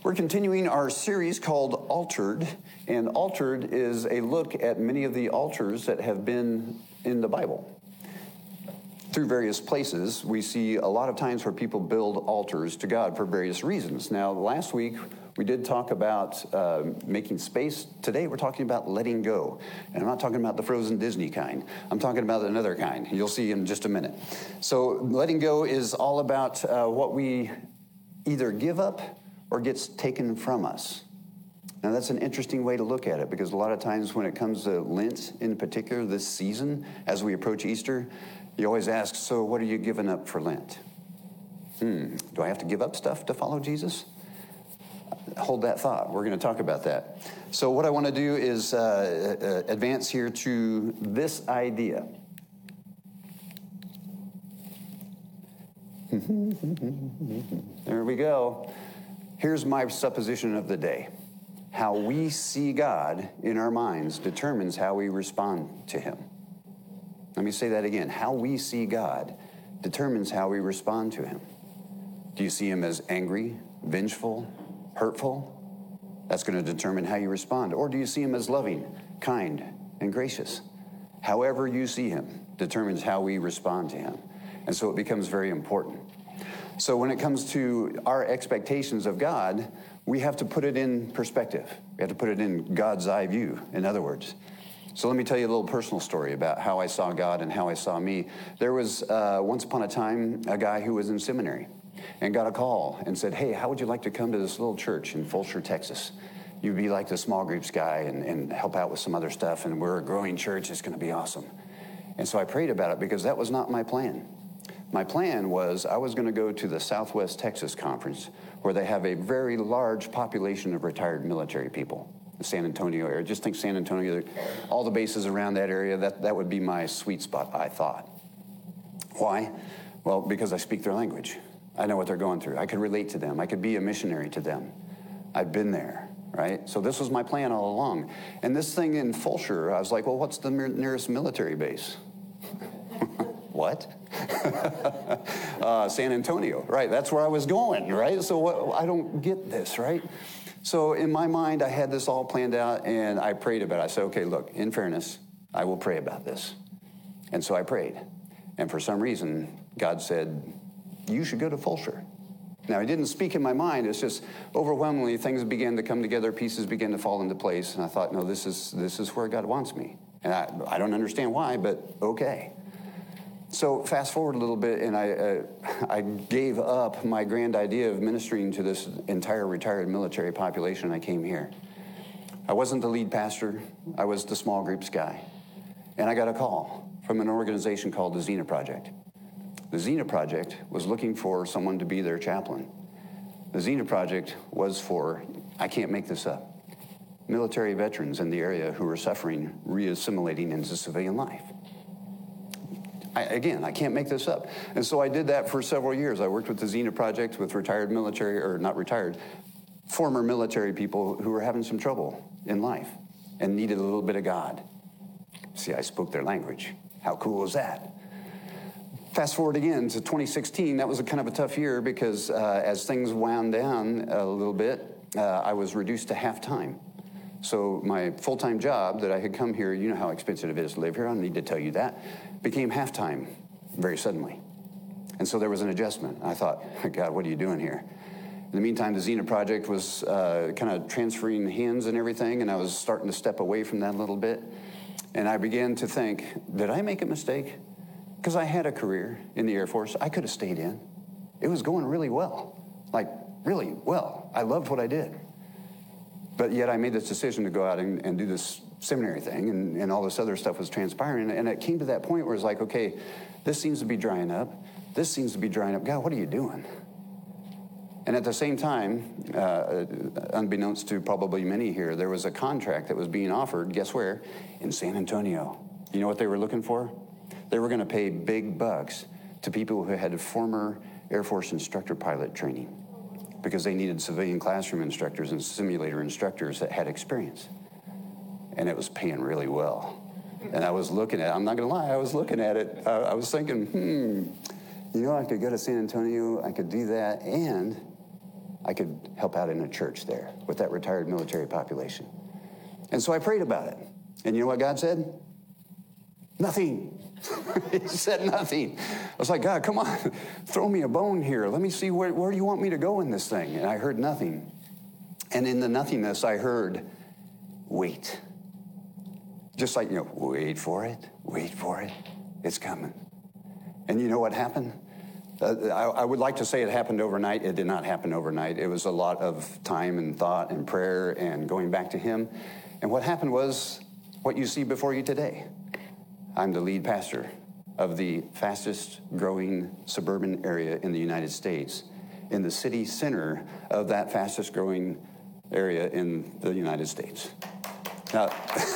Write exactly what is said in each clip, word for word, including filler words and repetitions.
We're continuing our series called Altered, and Altered is a look at many of the altars that have been in the Bible. Through various places, we see a lot of times where people build altars to God for various reasons. Now, last week, we did talk about uh, making space. Today, we're talking about letting go. And I'm not talking about the frozen Disney kind. I'm talking about another kind. You'll see in just a minute. So letting go is all about uh, what we either give up or gets taken from us. Now, that's an interesting way to look at it, because a lot of times when it comes to Lent in particular, this season, as we approach Easter, you always ask, so what are you giving up for Lent? Hmm, do I have to give up stuff to follow Jesus? Hold that thought. We're going to talk about that. So what I want to do is uh, uh, advance here to this idea. There we go. Here's my supposition of the day. How we see God in our minds determines how we respond to him. Let me say that again. How we see God determines how we respond to him. Do you see him as angry, vengeful, hurtful? That's going to determine how you respond. Or do you see him as loving, kind, and gracious? However you see him determines how we respond to him. And so it becomes very important. So when it comes to our expectations of God, we have to put it in perspective. We have to put it in God's eye view, in other words. So let me tell you a little personal story about how I saw God and how I saw me. There was, uh, once upon a time, a guy who was in seminary and got a call and said, hey, how would you like to come to this little church in Fulshear, Texas? You'd be like the small groups guy and, and help out with some other stuff, and we're a growing church. It's going to be awesome. And so I prayed about it, because that was not my plan. My plan was I was going to go to the Southwest Texas Conference, where they have a very large population of retired military people. The San Antonio area. Just think San Antonio, all the bases around that area, that, that would be my sweet spot, I thought. Why? Well, because I speak their language. I know what they're going through. I could relate to them. I could be a missionary to them. I've been there, right? So this was my plan all along. And this thing in Fulshear, I was like, well, what's the nearest military base? What? uh, San Antonio, right? That's where I was going, right? So what, I don't get this, right? So in my mind, I had this all planned out, and I prayed about it. I said, okay, look, in fairness, I will pray about this. And so I prayed. And for some reason, God said, you should go to Fulshear. Now, he didn't speak in my mind. It's just overwhelmingly things began to come together, pieces began to fall into place. And I thought, no, this is this is where God wants me. And I, I don't understand why, but okay. So fast forward a little bit, and I uh, I gave up my grand idea of ministering to this entire retired military population. I came here. I wasn't the lead pastor. I was the small groups guy. And I got a call from an organization called the Xena Project. The Xena Project was looking for someone to be their chaplain. The Xena Project was for, I can't make this up, military veterans in the area who were suffering re-assimilating into civilian life. I, again, I can't make this up. And so I did that for several years. I worked with the Xena Project with retired military, or not retired, former military people who were having some trouble in life and needed a little bit of God. See, I spoke their language. How cool is that? Fast forward again to twenty sixteen. That was a kind of a tough year, because uh, as things wound down a little bit, uh, I was reduced to half-time. So my full-time job that I had come here, you know how expensive it is to live here, I don't need to tell you that, became half-time very suddenly. And so there was an adjustment. I thought, God, what are you doing here? In the meantime, the Xena Project was uh, kind of transferring hands and everything, and I was starting to step away from that a little bit. And I began to think, did I make a mistake? Because I had a career in the Air Force. I could have stayed in. It was going really well, like really well. I loved what I did. But yet I made this decision to go out and, and do this seminary thing, and, and all this other stuff was transpiring. And it came to that point where it's like, okay, this seems to be drying up. This seems to be drying up. God, what are you doing? And at the same time, uh, unbeknownst to probably many here, there was a contract that was being offered, guess where? In San Antonio. You know what they were looking for? They were going to pay big bucks to people who had former Air Force instructor pilot training, because they needed civilian classroom instructors and simulator instructors that had experience. And it was paying really well. And I was looking at it, I'm not going to lie, I was looking at it, uh, I was thinking, hmm, you know, I could go to San Antonio, I could do that, and I could help out in a church there with that retired military population. And so I prayed about it. And you know what God said? Nothing. He said nothing. I was like, God, come on, throw me a bone here. Let me see, where, where do you want me to go in this thing? And I heard nothing. And in the nothingness, I heard, wait. Just like, you know, wait for it, wait for it. It's coming. And you know what happened? Uh, I, I would like to say it happened overnight. It did not happen overnight. It was a lot of time and thought and prayer and going back to him. And what happened was what you see before you today. I'm the lead pastor of the fastest growing suburban area in the United States, in the city center of that fastest growing area in the United States. Now,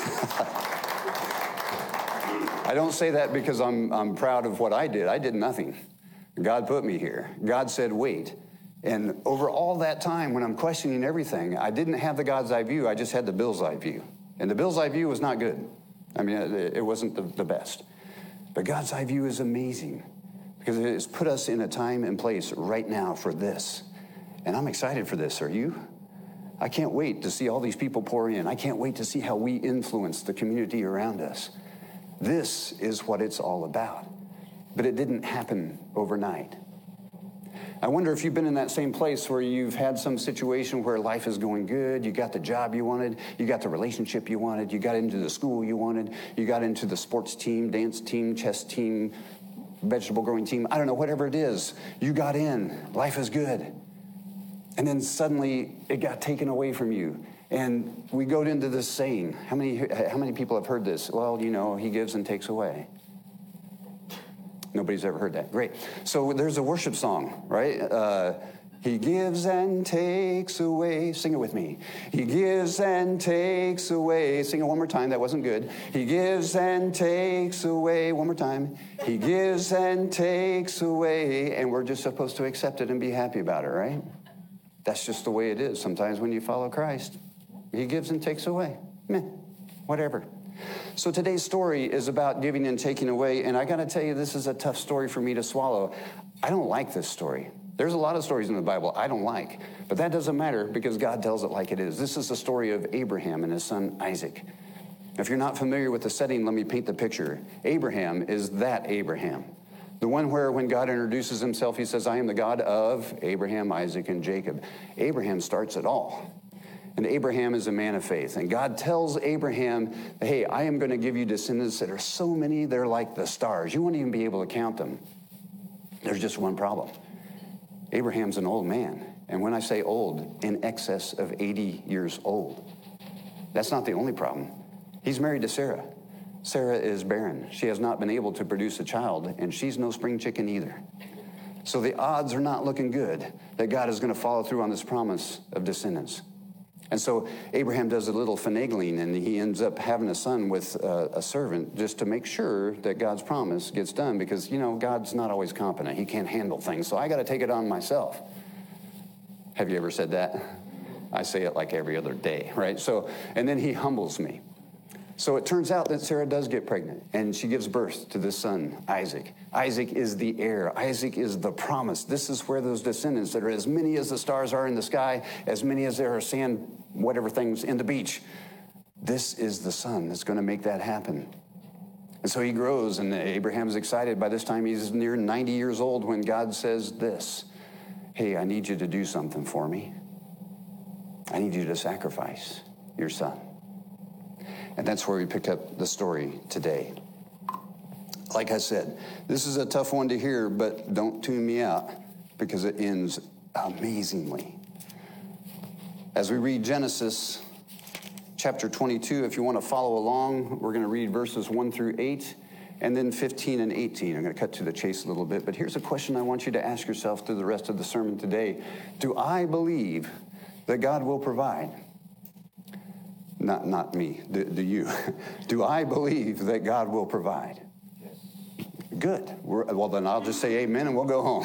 I don't say that because I'm, I'm proud of what I did. I did nothing. God put me here. God said, wait. And over all that time, when I'm questioning everything, I didn't have the God's eye view. I just had the Bill's eye view. And the Bill's eye view was not good. I mean, it, it wasn't the, the best. But God's eye view is amazing because it has put us in a time and place right now for this. And I'm excited for this. Are you? I can't wait to see all these people pour in. I can't wait to see how we influence the community around us. This is what it's all about. But it didn't happen overnight. I wonder if you've been in that same place where you've had some situation where life is going good, you got the job you wanted, you got the relationship you wanted, you got into the school you wanted, you got into the sports team, dance team, chess team, vegetable growing team, I don't know, whatever it is, you got in, life is good. And then suddenly it got taken away from you. And we go into this saying, how many, how many people have heard this? Well, you know, he gives and takes away. Nobody's ever heard that. Great. So there's a worship song, right? Uh, he gives and takes away. Sing it with me. He gives and takes away. Sing it one more time. That wasn't good. He gives and takes away. One more time. He gives and takes away. And we're just supposed to accept it and be happy about it, right? That's just the way it is. Sometimes when you follow Christ, he gives and takes away. Meh, whatever. So today's story is about giving and taking away, and I got to tell you, this is a tough story for me to swallow. I don't like this story. There's a lot of stories in the Bible I don't like, but that doesn't matter because God tells it like it is. This is the story of Abraham and his son Isaac. If you're not familiar with the setting, let me paint the picture. Abraham is that Abraham, the one where when God introduces himself, he says, I am the God of Abraham, Isaac, and Jacob. Abraham starts it all. And Abraham is a man of faith. And God tells Abraham, hey, I am going to give you descendants that are so many, they're like the stars. You won't even be able to count them. There's just one problem. Abraham's an old man. And when I say old, in excess of eighty years old. That's not the only problem. He's married to Sarah. Sarah is barren. She has not been able to produce a child, and she's no spring chicken either. So the odds are not looking good that God is going to follow through on this promise of descendants. And so Abraham does a little finagling, and he ends up having a son with uh, a servant just to make sure that God's promise gets done because, you know, God's not always competent. He can't handle things, so I got to take it on myself. Have you ever said that? I say it like every other day, right? So, and then he humbles me. So it turns out that Sarah does get pregnant, and she gives birth to this son, Isaac. Isaac is the heir. Isaac is the promise. This is where those descendants that are as many as the stars are in the sky, as many as there are sand, whatever things in the beach. This is the son that's going to make that happen. And so he grows, and Abraham's excited. By this time, he's near ninety years old when God says this, hey, I need you to do something for me. I need you to sacrifice your son. And that's where we pick up the story today. Like I said, this is a tough one to hear, but don't tune me out because it ends amazingly. As we read Genesis chapter twenty-two, if you want to follow along, we're going to read verses one through eight, and then fifteen and eighteen. I'm going to cut to the chase a little bit, but here's a question I want you to ask yourself through the rest of the sermon today. Do I believe that God will provide? Not, not me, do, do you? Do I believe that God will provide? Yes. Good. We're, well, then I'll just say amen and we'll go home.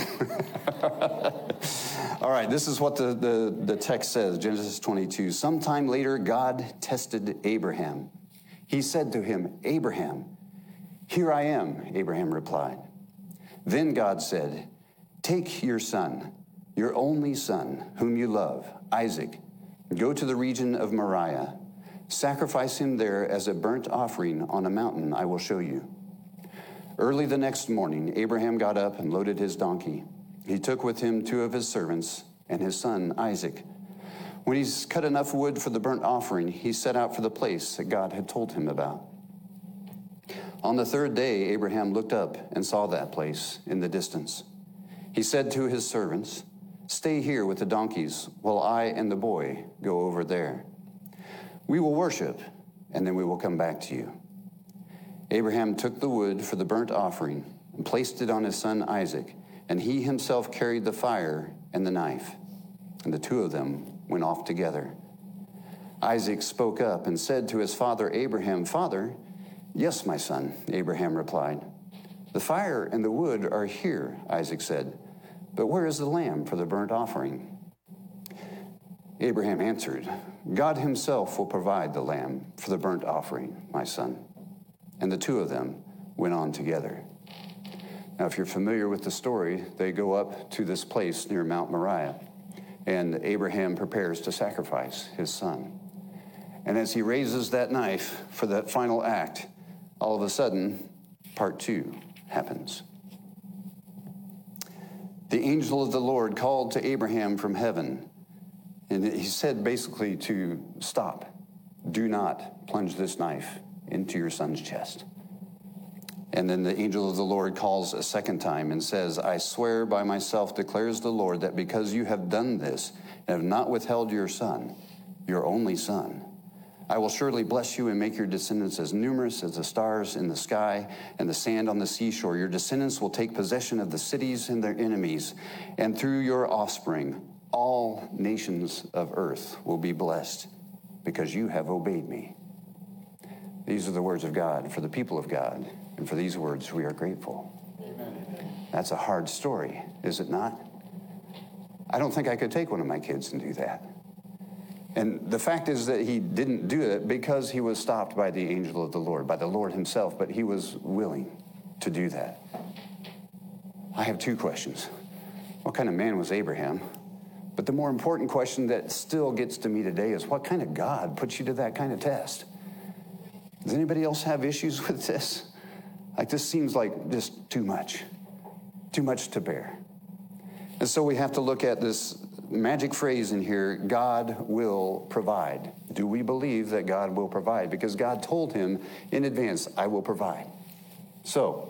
All right, this is what the, the, the text says, Genesis twenty-two. Sometime later, God tested Abraham. He said to him, Abraham, here I am, Abraham replied. Then God said, take your son, your only son, whom you love, Isaac. Go to the region of Moriah. Sacrifice him there as a burnt offering on a mountain I will show you." Early the next morning, Abraham got up and loaded his donkey. He took with him two of his servants and his son Isaac. When he's cut enough wood for the burnt offering, he set out for the place that God had told him about. On the third day, Abraham looked up and saw that place in the distance. He said to his servants, "Stay here with the donkeys while I and the boy go over there. We will worship, and then we will come back to you." Abraham took the wood for the burnt offering and placed it on his son Isaac, and he himself carried the fire and the knife, and the two of them went off together. Isaac spoke up and said to his father Abraham, "Father?" "Yes, my son," Abraham replied. "The fire and the wood are here," Isaac said, "but where is the lamb for the burnt offering?" Abraham answered, "God himself will provide the lamb for the burnt offering, my son." And the two of them went on together. Now, if you're familiar with the story, they go up to this place near Mount Moriah, and Abraham prepares to sacrifice his son. And as he raises that knife for that final act, all of a sudden, part two happens. The angel of the Lord called to Abraham from heaven, and he said basically to stop. Do not plunge this knife into your son's chest. And then the angel of the Lord calls a second time and says, "I swear by myself, declares the Lord, that because you have done this and have not withheld your son, your only son, I will surely bless you and make your descendants as numerous as the stars in the sky and the sand on the seashore. Your descendants will take possession of the cities and their enemies, and through your offspring, all nations of earth will be blessed because you have obeyed me." These are the words of God for the people of God, and for these words we are grateful. Amen. That's a hard story, is it not? I don't think I could take one of my kids and do that. And the fact is that he didn't do it because he was stopped by the angel of the Lord, by the Lord himself, but he was willing to do that. I have two questions. What kind of man was Abraham? But the more important question that still gets to me today is, what kind of God puts you to that kind of test? Does anybody else have issues with this? Like, this seems like just too much, too much to bear. And so we have to look at this magic phrase in here, God will provide. Do we believe that God will provide? Because God told him in advance, I will provide. So,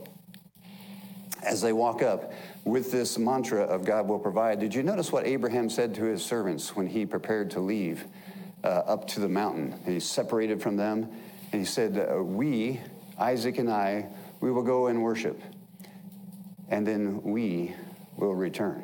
as they walk up with this mantra of God will provide, did you notice what Abraham said to his servants when he prepared to leave uh, up to the mountain? He separated from them, and he said, uh, we, Isaac and I, we will go and worship, and then we will return.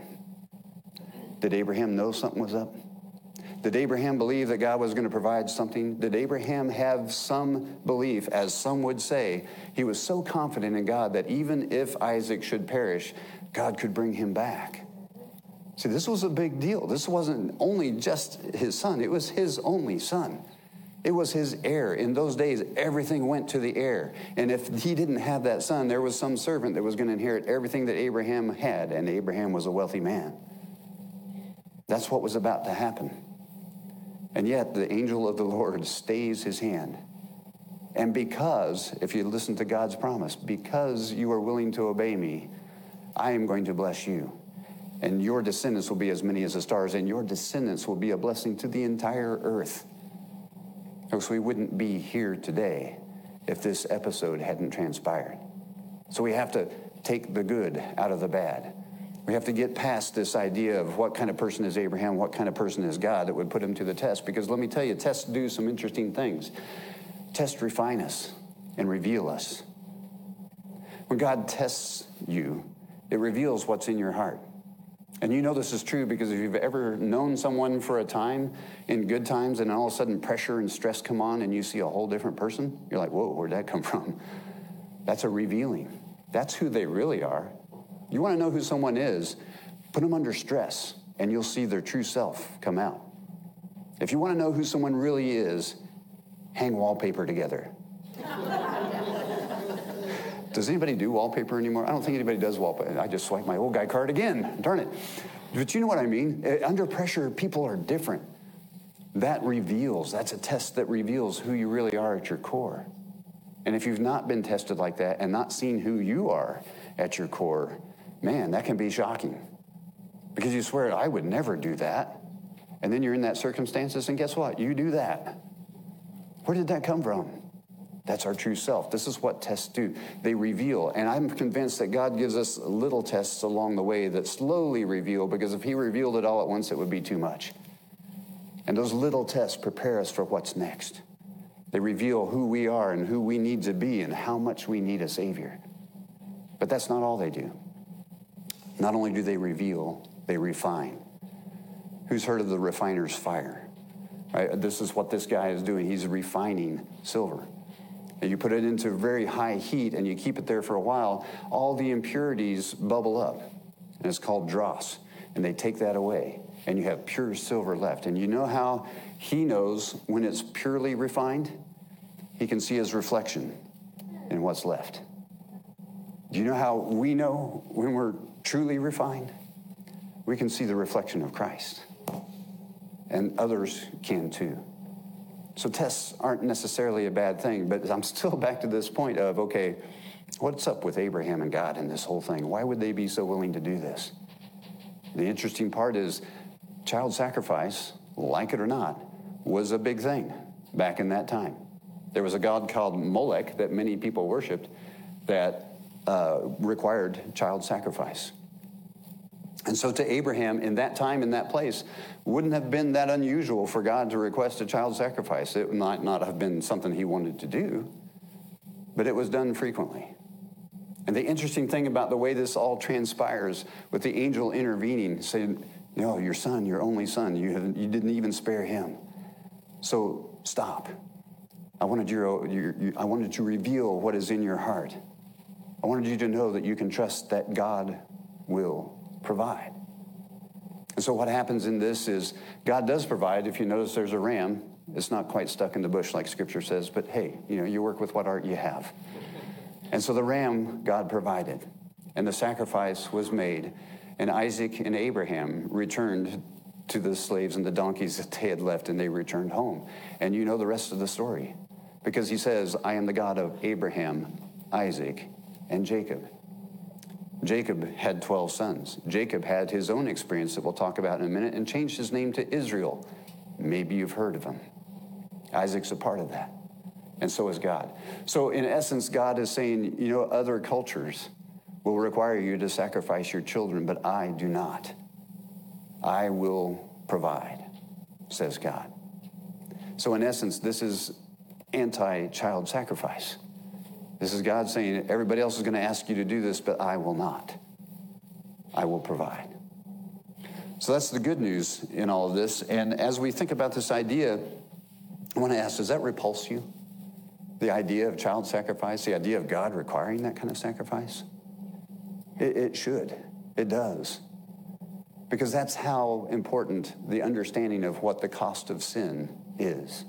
Did Abraham know something was up? Did Abraham believe that God was going to provide something? Did Abraham have some belief, as some would say, he was so confident in God that even if Isaac should perish, God could bring him back? See, this was a big deal. This wasn't only just his son. It was his only son. It was his heir. In those days, everything went to the heir. And if he didn't have that son, there was some servant that was going to inherit everything that Abraham had, and Abraham was a wealthy man. That's what was about to happen. And yet, the angel of the Lord stays his hand. And because, if you listen to God's promise, because you are willing to obey me, I am going to bless you. And your descendants will be as many as the stars, and your descendants will be a blessing to the entire earth. Because we wouldn't be here today if this episode hadn't transpired. So we have to take the good out of the bad. We have to get past this idea of what kind of person is Abraham, what kind of person is God that would put him to the test. Because let me tell you, tests do some interesting things. Tests refine us and reveal us. When God tests you, it reveals what's in your heart. And you know this is true because if you've ever known someone for a time in good times and all of a sudden pressure and stress come on and you see a whole different person, you're like, whoa, where'd that come from? That's a revealing. That's who they really are. You want to know who someone is, put them under stress, and you'll see their true self come out. If you want to know who someone really is, hang wallpaper together. Does anybody do wallpaper anymore? I don't think anybody does wallpaper. I just swiped my old guy card again. Darn it. But you know what I mean? Under pressure, people are different. That reveals, that's a test that reveals who you really are at your core. And if you've not been tested like that and not seen who you are at your core, man, that can be shocking. Because you swear, I would never do that. And then you're in that circumstances, and guess what? You do that. Where did that come from? That's our true self. This is what tests do. They reveal. And I'm convinced that God gives us little tests along the way that slowly reveal, because if he revealed it all at once, it would be too much. And those little tests prepare us for what's next. They reveal who we are and who we need to be and how much we need a Savior. But that's not all they do. Not only do they reveal, they refine. Who's heard of the refiner's fire? Right? This is what this guy is doing. He's refining silver. And you put it into very high heat and you keep it there for a while, all the impurities bubble up. And it's called dross. And they take that away. And you have pure silver left. And you know how he knows when it's purely refined? He can see his reflection in what's left. Do you know how we know when we're truly refined? We can see the reflection of Christ. And others can too. So tests aren't necessarily a bad thing, but I'm still back to this point of, okay, what's up with Abraham and God in this whole thing? Why would they be so willing to do this? The interesting part is child sacrifice, like it or not, was a big thing back in that time. There was a god called Molech that many people worshipped that uh, required child sacrifice. And so to Abraham, in that time, in that place, wouldn't have been that unusual for God to request a child sacrifice. It might not have been something he wanted to do, but it was done frequently. And the interesting thing about the way this all transpires, with the angel intervening, saying, no, your son, your only son, you, have, you didn't even spare him. So stop. I wanted, your, your, your, I wanted to reveal what is in your heart. I wanted you to know that you can trust that God will provide. And so what happens in this is God does provide. If you notice there's a ram, it's not quite stuck in the bush like Scripture says, but hey, you know, you work with what art you have. And so the ram God provided, and the sacrifice was made, and Isaac and Abraham returned to the slaves and the donkeys that they had left, and they returned home. And you know the rest of the story, because he says, I am the God of Abraham, Isaac, and Jacob. Jacob had twelve sons. Jacob had his own experience that we'll talk about in a minute and changed his name to Israel. Maybe you've heard of him. Isaac's a part of that. And so is God. So in essence, God is saying, you know, other cultures will require you to sacrifice your children, but I do not. I will provide, says God. So in essence, this is anti-child sacrifice. This is God saying, everybody else is going to ask you to do this, but I will not. I will provide. So that's the good news in all of this. And as we think about this idea, I want to ask, does that repulse you? The idea of child sacrifice, the idea of God requiring that kind of sacrifice? It, it should. It does. Because that's how important the understanding of what the cost of sin is.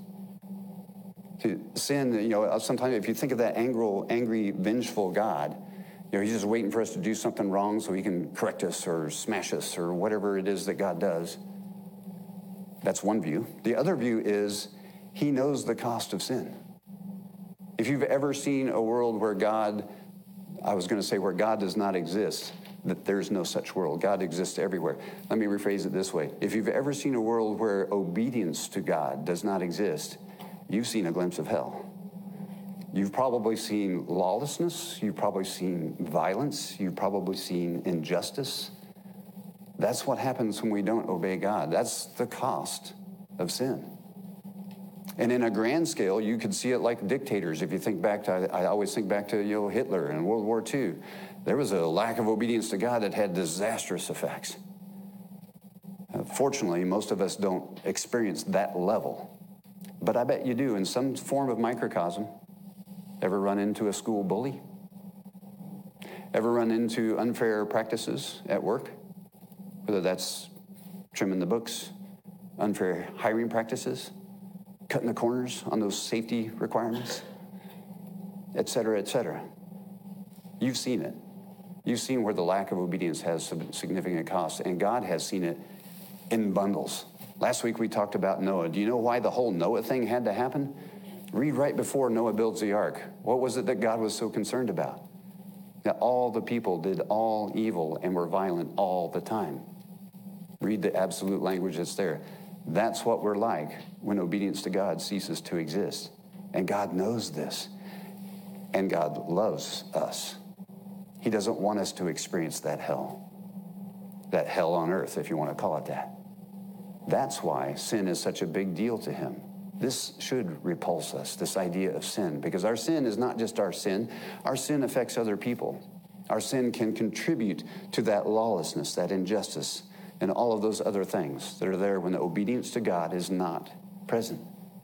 Sin, you know, sometimes if you think of that angry, angry, vengeful God, you know, he's just waiting for us to do something wrong so he can correct us or smash us or whatever it is that God does. That's one view. The other view is he knows the cost of sin. If you've ever seen a world where God, I was going to say where God does not exist, that there's no such world. God exists everywhere. Let me rephrase it this way. If you've ever seen a world where obedience to God does not exist, you've seen a glimpse of hell. You've probably seen lawlessness. You've probably seen violence. You've probably seen injustice. That's what happens when we don't obey God. That's the cost of sin. And in a grand scale, you could see it like dictators. If you think back to, I always think back to, you know, Hitler and World War Two. There was a lack of obedience to God that had disastrous effects. Uh, fortunately, most of us don't experience that level. But I bet you do in some form of microcosm. Ever run into a school bully? Ever run into unfair practices at work? Whether that's trimming the books, unfair hiring practices, cutting the corners on those safety requirements, et cetera, et cetera. You've seen it. You've seen where the lack of obedience has some significant costs, and God has seen it in bundles. Last week we talked about Noah. Do you know why the whole Noah thing had to happen? Read right before Noah builds the ark. What was it that God was so concerned about? That all the people did all evil and were violent all the time. Read the absolute language that's there. That's what we're like when obedience to God ceases to exist. And God knows this. And God loves us. He doesn't want us to experience that hell. That hell on earth, if you want to call it that. That's why sin is such a big deal to him. This should repulse us, this idea of sin, because our sin is not just our sin. Our sin affects other people. Our sin can contribute to that lawlessness, that injustice, and all of those other things that are there when the obedience to God is not present.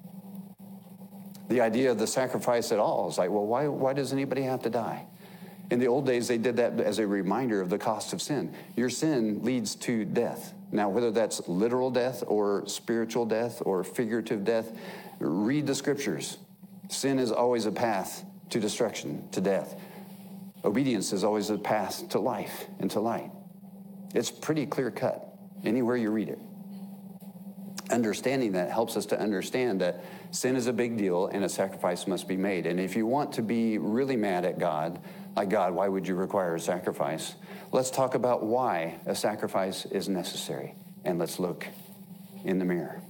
The idea of the sacrifice at all is like, well, why, why does anybody have to die? In the old days, they did that as a reminder of the cost of sin. Your sin leads to death. Now, whether that's literal death or spiritual death or figurative death, read the scriptures. Sin is always a path to destruction, to death. Obedience is always a path to life and to light. It's pretty clear cut anywhere you read it. Understanding that helps us to understand that sin is a big deal and a sacrifice must be made. And if you want to be really mad at God, like, God, why would you require a sacrifice? Let's talk about why a sacrifice is necessary. And let's look in the mirror.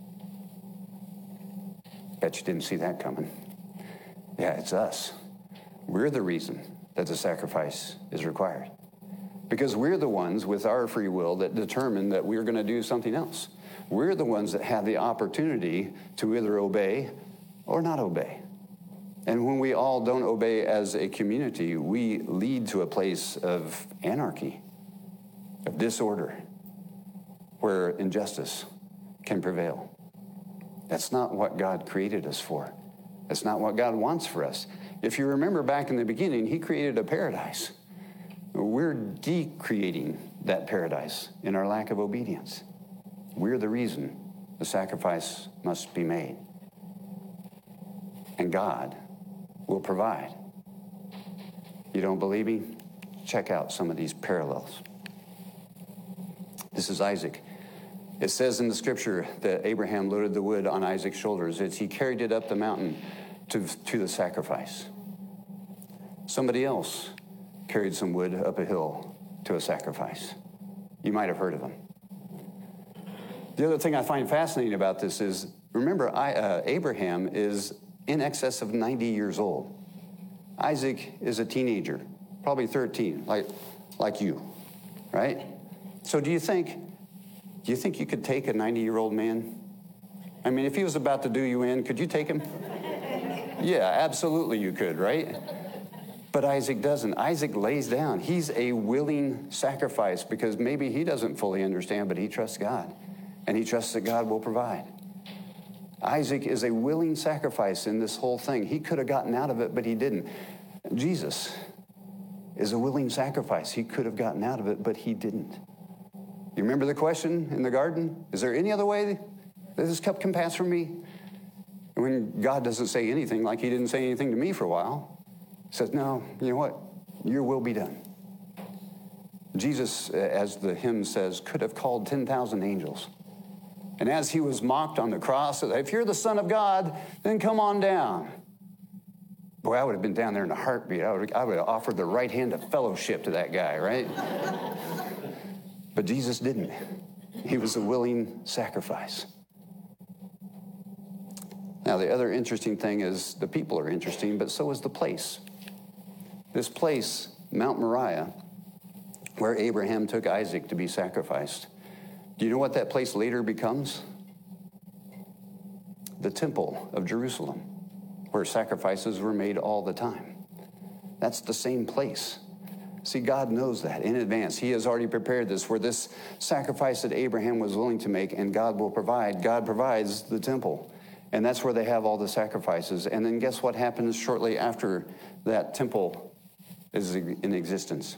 Bet you didn't see that coming. Yeah, it's us. We're the reason that the sacrifice is required. Because we're the ones with our free will that determine that we're going to do something else. We're the ones that have the opportunity to either obey or not obey. And when we all don't obey as a community, we lead to a place of anarchy, of disorder, where injustice can prevail. That's not what God created us for. That's not what God wants for us. If you remember back in the beginning, he created a paradise. We're decreating that paradise in our lack of obedience. We're the reason the sacrifice must be made. And God will provide. You don't believe me? Check out some of these parallels. This is Isaac. It says in the scripture that Abraham loaded the wood on Isaac's shoulders. It's he carried it up the mountain to, to the sacrifice. Somebody else carried some wood up a hill to a sacrifice. You might have heard of him. The other thing I find fascinating about this is, remember, I, uh, Abraham is in excess of ninety years old. Isaac is a teenager, probably thirteen, like, like you, right? So do you think, do you think you could take a ninety-year-old man? I mean, if he was about to do you in, could you take him? Yeah, absolutely you could, right? But Isaac doesn't. Isaac lays down. He's a willing sacrifice because maybe he doesn't fully understand, but he trusts God. And he trusts that God will provide. Isaac is a willing sacrifice in this whole thing. He could have gotten out of it, but he didn't. Jesus is a willing sacrifice. He could have gotten out of it, but he didn't. You remember the question in the garden? Is there any other way that this cup can pass from me? And when God doesn't say anything, like he didn't say anything to me for a while, he says, no, you know what? Your will be done. Jesus, as the hymn says, could have called ten thousand angels. And as he was mocked on the cross, if you're the Son of God, then come on down. Boy, I would have been down there in a heartbeat. I would, I would have offered the right hand of fellowship to that guy, right? But Jesus didn't. He was a willing sacrifice. Now, the other interesting thing is the people are interesting, but so is the place. This place, Mount Moriah, where Abraham took Isaac to be sacrificed. Do you know what that place later becomes? The Temple of Jerusalem, where sacrifices were made all the time. That's the same place. See, God knows that in advance. He has already prepared this for this sacrifice that Abraham was willing to make, and God will provide. God provides the temple, and that's where they have all the sacrifices. And then guess what happens shortly after that temple is in existence?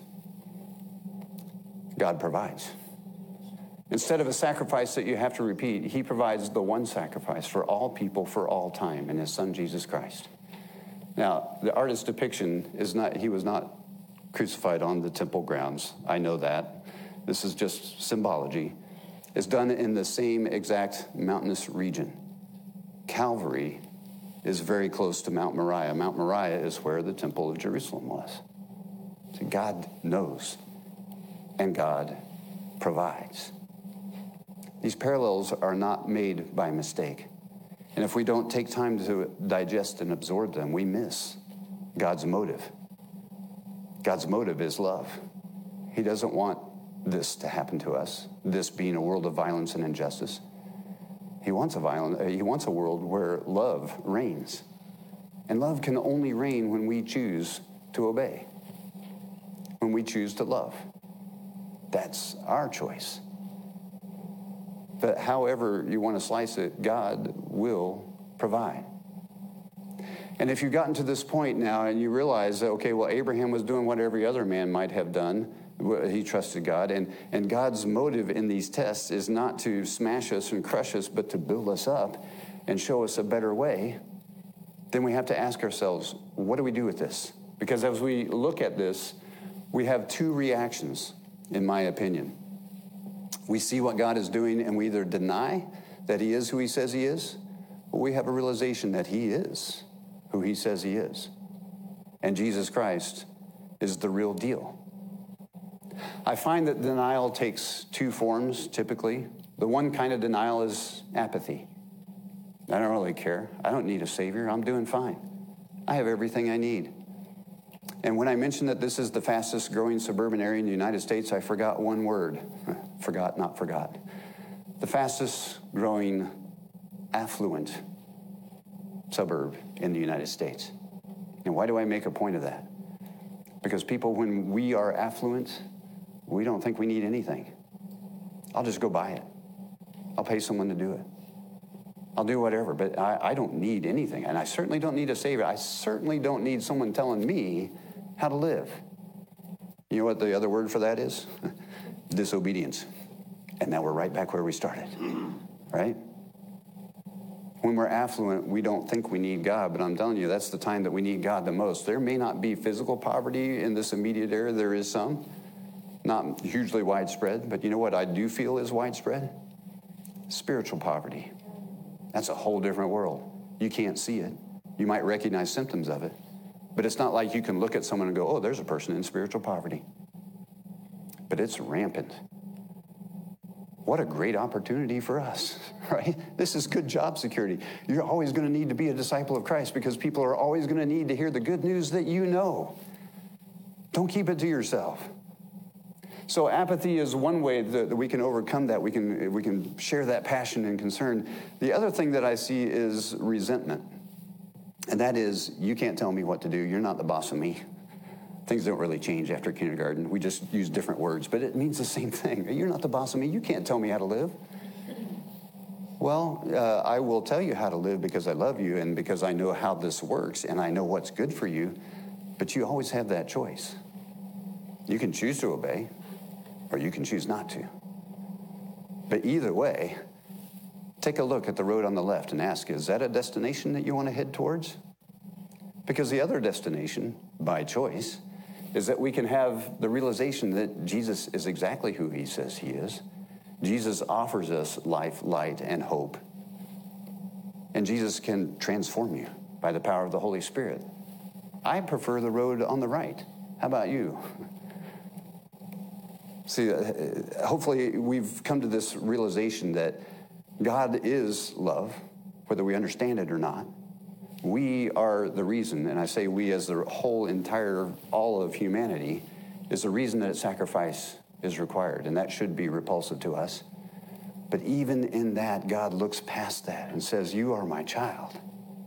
God provides. Instead of a sacrifice that you have to repeat, he provides the one sacrifice for all people for all time in his son, Jesus Christ. Now, the artist's depiction is not, he was not crucified on the temple grounds. I know that. This is just symbology. It's done in the same exact mountainous region. Calvary is very close to Mount Moriah. Mount Moriah is where the Temple of Jerusalem was. So God knows, and God provides. These parallels are not made by mistake. And if we don't take time to digest and absorb them, we miss God's motive. God's motive is love. He doesn't want this to happen to us, this being a world of violence and injustice. He wants a violent, he wants a world where love reigns. And love can only reign when we choose to obey, when we choose to love. That's our choice. But however you want to slice it, God will provide. And if you've gotten to this point now and you realize that, okay, well, Abraham was doing what every other man might have done. He trusted God. And, and God's motive in these tests is not to smash us and crush us, but to build us up and show us a better way. Then we have to ask ourselves, what do we do with this? Because as we look at this, we have two reactions, in my opinion. We see what God is doing and we either deny that he is who he says he is, or we have a realization that he is who he says he is. And Jesus Christ is the real deal. I find that denial takes two forms, typically. The one kind of denial is apathy. I don't really care. I don't need a savior. I'm doing fine. I have everything I need. And when I mentioned that this is the fastest growing suburban area in the United States, I forgot one word. Forgot, not forgot. The fastest growing affluent suburb in the United States. And why do I make a point of that? Because people, when we are affluent, we don't think we need anything. I'll just go buy it. I'll pay someone to do it. I'll do whatever, but I, I don't need anything. And I certainly don't need a savior. I certainly don't need someone telling me how to live. You know what the other word for that is? Disobedience. And now we're right back where we started, right? When we're affluent, we don't think we need God, but I'm telling you, that's the time that we need God the most. There may not be physical poverty in this immediate area. There is some. Not hugely widespread, but you know what I do feel is widespread? Spiritual poverty. That's a whole different world. You can't see it. You might recognize symptoms of it, but it's not like you can look at someone and go, oh, there's a person in spiritual poverty. But it's rampant. What a great opportunity for us, right? This is good job security. You're always going to need to be a disciple of Christ because people are always going to need to hear the good news that you know. Don't keep it to yourself. So apathy is one way that, that we can overcome that. We can, we can share that passion and concern. The other thing that I see is resentment. And that is, you can't tell me what to do. You're not the boss of me. Things don't really change after kindergarten. We just use different words, but it means the same thing. You're not the boss of me. You can't tell me how to live. Well, uh, I will tell you how to live because I love you and because I know how this works and I know what's good for you, but you always have that choice. You can choose to obey, or you can choose not to. But either way, take a look at the road on the left and ask, is that a destination that you want to head towards? Because the other destination, by choice, is that we can have the realization that Jesus is exactly who he says he is. Jesus offers us life, light, and hope. And Jesus can transform you by the power of the Holy Spirit. I prefer the road on the right. How about you? See, uh, hopefully we've come to this realization that God is love, whether we understand it or not. We are the reason, and I say we as the whole entire, all of humanity, is the reason that sacrifice is required, and that should be repulsive to us. But even in that, God looks past that and says, you are my child.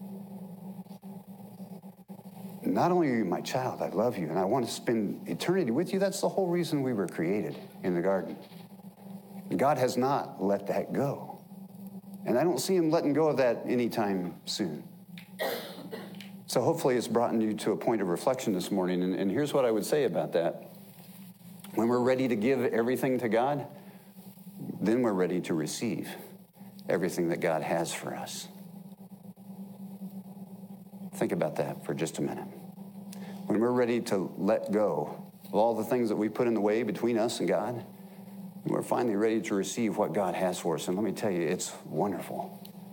Not only are you my child, I love you, and I want to spend eternity with you. That's the whole reason we were created in the garden. God has not let that go. And I don't see him letting go of that anytime soon. So hopefully it's brought you to a point of reflection this morning. And, and here's what I would say about that. When we're ready to give everything to God, then we're ready to receive everything that God has for us. Think about that for just a minute. When we're ready to let go of all the things that we put in the way between us and God. And we're finally ready to receive what God has for us. And let me tell you, it's wonderful.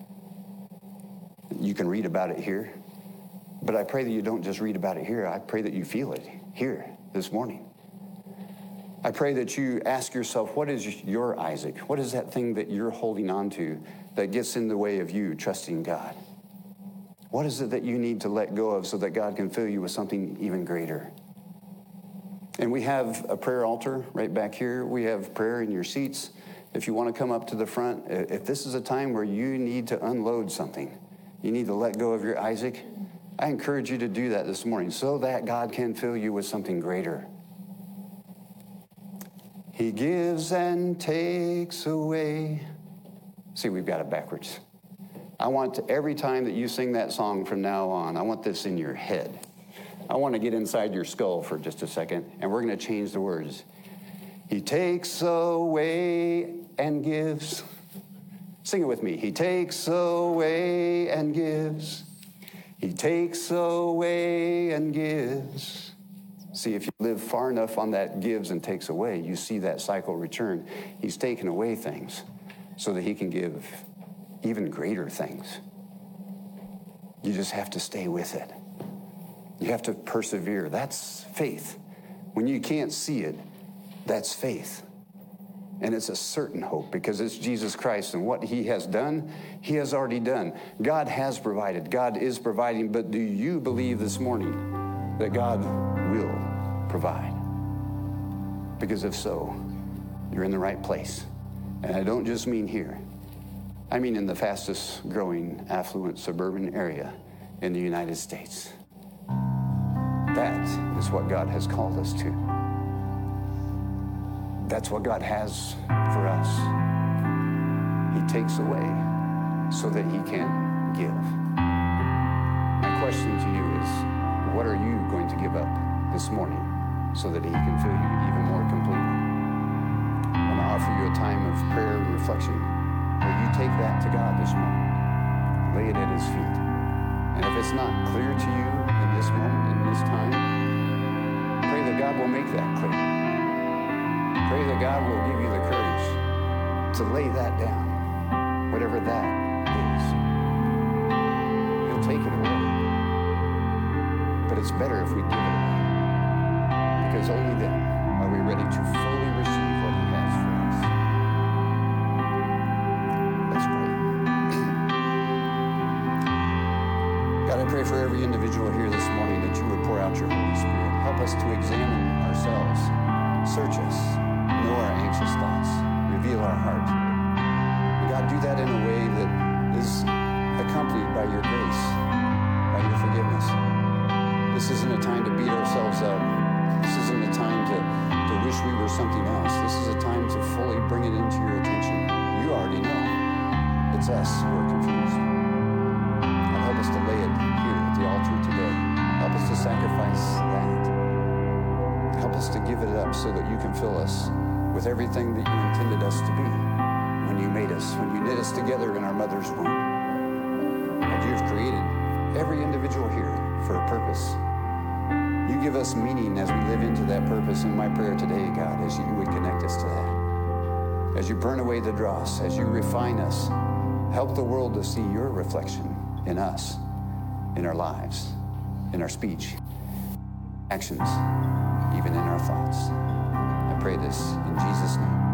You can read about it here, but I pray that you don't just read about it here. I pray that you feel it here this morning. I pray that you ask yourself, what is your Isaac? What is that thing that you're holding on to that gets in the way of you trusting God? What is it that you need to let go of so that God can fill you with something even greater? And we have a prayer altar right back here. We have prayer in your seats. If you want to come up to the front, if this is a time where you need to unload something, you need to let go of your Isaac, I encourage you to do that this morning so that God can fill you with something greater. He gives and takes away. See, we've got it backwards. I want to, every time that you sing that song from now on, I want this in your head. I want to get inside your skull for just a second, and we're going to change the words. He takes away and gives. Sing it with me. He takes away and gives. He takes away and gives. See, if you live far enough on that gives and takes away, you see that cycle return. He's taken away things so that he can give even greater things. You just have to stay with it. You have to persevere. That's faith. When you can't see it, that's faith. And it's a certain hope because it's Jesus Christ, and what he has done, he has already done. God has provided. God is providing. But do you believe this morning that God will provide? Because if so, you're in the right place. And I don't just mean here. I mean in the fastest growing affluent suburban area in the United States. That is what God has called us to. That's what God has for us. He takes away so that he can give. My question to you is, what are you going to give up this morning so that he can fill you even more completely? I want to offer you a time of prayer and reflection where you take that to God this morning. Lay it at his feet. And if it's not clear to you in this moment, in this time, pray that God will make that clear. Pray that God will give you the courage to lay that down, whatever that is. He'll take it away. But it's better if we give it away, because only then are we ready to fully receive what he has for us. Let's pray. God, I pray for every individual here this morning that you would pour out your Holy Spirit. Help us to examine ourselves, search us, know our anxious thoughts, reveal our heart. And God, do that in a way that is accompanied by your grace, by your forgiveness. This isn't a time to beat ourselves up. This isn't a time to, to wish we were something else. This is a time to fully bring it into your attention. You already know. It's us who are confused. God, help us to lay it here at the altar today. Help us to sacrifice that. Help us to give it up so that you can fill us with everything that you intended us to be when you made us, when you knit us together in our mother's womb. And you have created every individual here for a purpose. You give us meaning as we live into that purpose. And my prayer today, God, is you would connect us to that. As you burn away the dross, as you refine us, help the world to see your reflection in us, in our lives, in our speech, actions, even in our thoughts. I pray this in Jesus' name.